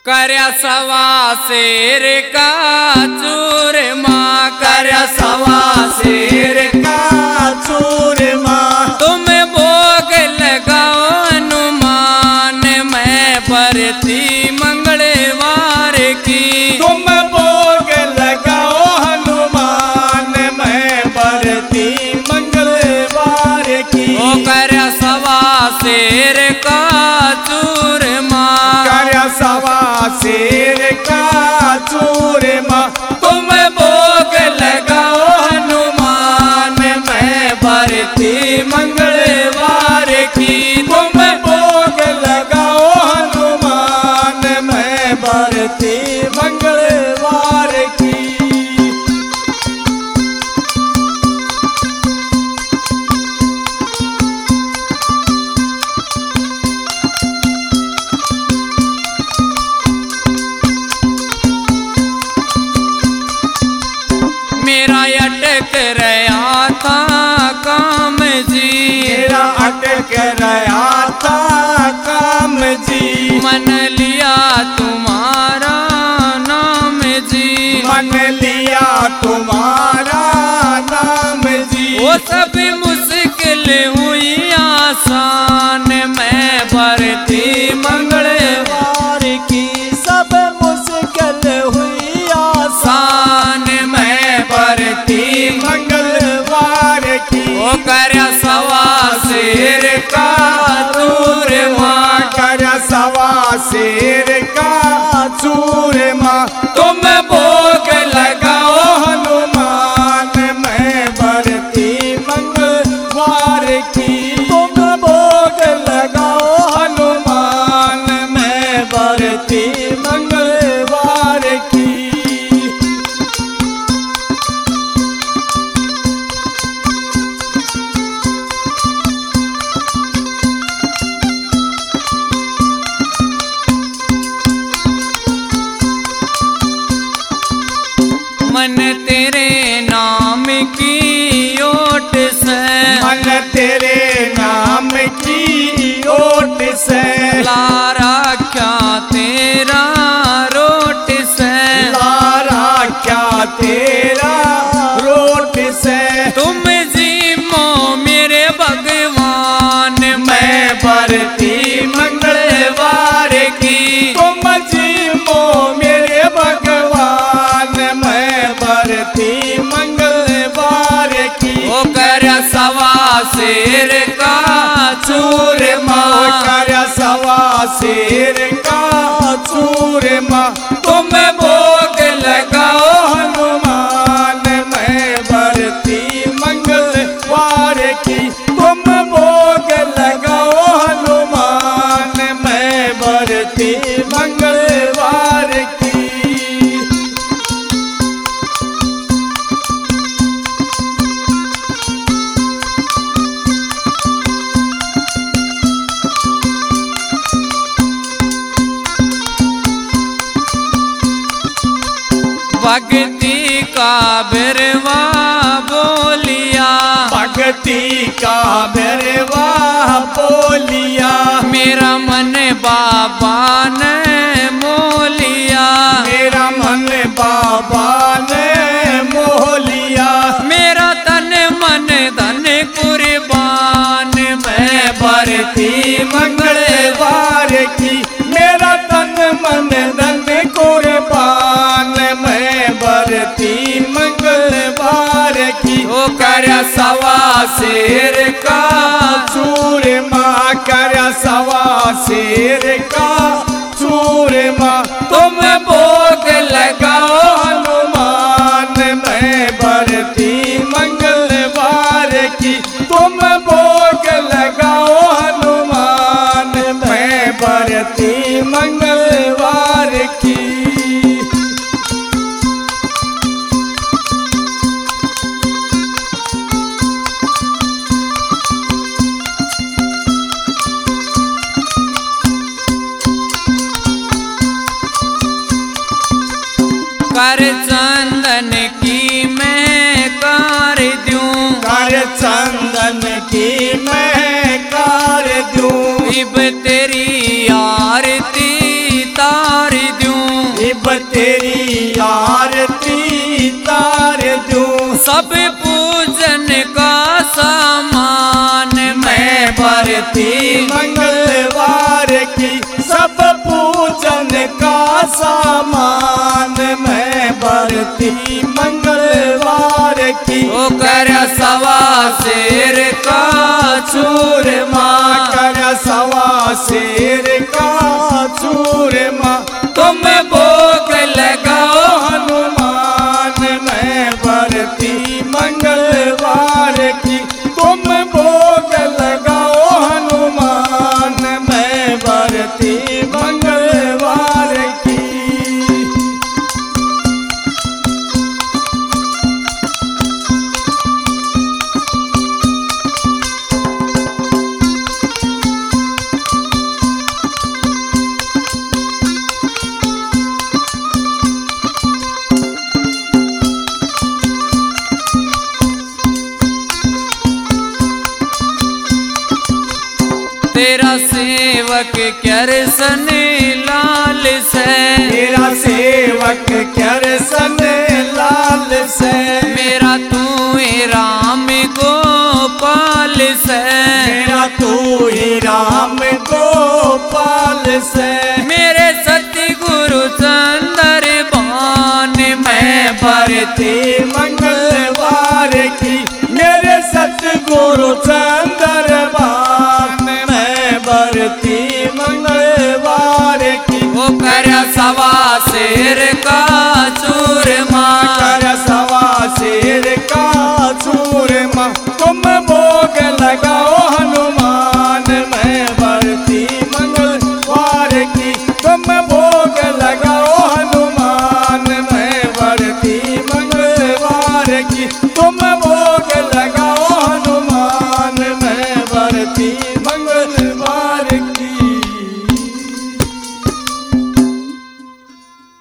कर्या सवा शेर का चूरमा, कर्या सवा शेर का चूरमा, तुम भोग लगाओ हनुमान, मैं बरती मंगलवार की। तुम भोग लगाओ हनुमान, मैं बरती मंगलवार की। ओ कर्या सवा शेर का चूरमा, कर्या सवा शेर का चूरमा, तुम भोग लगाओ हनुमान, मैं बरती मंगलवार की। तुम भोग लगाओ हनुमान, मैं बरती मंगलवार की। मेरा अटक रहा था काम जी, मेरा अटक रहा था काम जी, मन लिया तुम्हारा नाम जी, मन लिया तुम्हारा नाम जी। वो सब मुश्किल हुई आसान, मैं बरती मंगलवार की सब मुश्किल हुई शान, मैं बरती मंगलवार की। ओ कर्या सवा शेर का चूरमा, कर्या सवा शेर का चूरमा, तुम भोग लगाओ हनुमान, मैं बरती मंगलवार की। तुम भोग लगाओ हनुमान, मैं बरती मंगलवार की। मन तेरे नाम की ओट से, मन तेरे नाम की ओट से, लारा क्या तेरा रोट से, लारा क्या तेरा रोट से। तुम जीमो मेरे भगवान, मैं बरती मंगलवार की। तुम जीवो मेरे भगवान, मैं बरती मंगलवार की। ओ कर्या सवा शेर का चूरमा, कर्या सवा शेर का चूरमा, तुम भोग लगाओ हनुमान, मैं बरती मंगलवार की। तुम भोग लगाओ हनुमान, मैं बरती मंगलवार की। भक्ति का बिरवा बोलिया, भक्ति का बिरवा बोलिया, मेरा मन बाबा ने मोलिया, मेरा मन बाबा ने मोह लिया। मेरा तन मन धन कुर्बान, मैं बरती मंगलवार की। मेरा तन मन धन कुर्बान, मैं बरती मंगलवार की। ओ कर्या सवा शेर का चूरमा, कर्या सवा शेर का चूरमा, तुम भोग लगाओ हनुमान, मैं बरती मंगलवार की। तुम भोग लगाओ हनुमान, मैं बरती मंगलवार की। कर चंदन की मैं कार दूं, कर चंदन की मैं कार दूं, इब तेरी आरती तार दूं। सब पूजन का सामान मैं बरती भरती मंगलवार की सब पूजन का सामान मैं बरती मंगलवार की। ओ कर सवा शेर का चूरमा कर सवा शेर का चूरमा तुम भोग लगाओ हनुमान मैं बरती मंगलवार की। तुम भोग लगाओ हनुमान मैं बरती मंगलवार की। तेरा सेवक करसन लाल से तेरा सेवक करसन लाल से मेरा तू ही राम गोपाल से मेरा तू ही राम गोपाल से मेरे सतगुरु चंदर बान मैं भरती मंगलवार की। मेरे सतगुरु चंदर बान मैं बरती मंगलवार की। वो कर सवा शेर का चूरमा कर सवा शेर का चूरमा तुम भोग लगाओ हनुमान मैं बरती मंगलवार की। तुम भोग लगाओ हनुमान मैं बरती मंगलवार की। तुम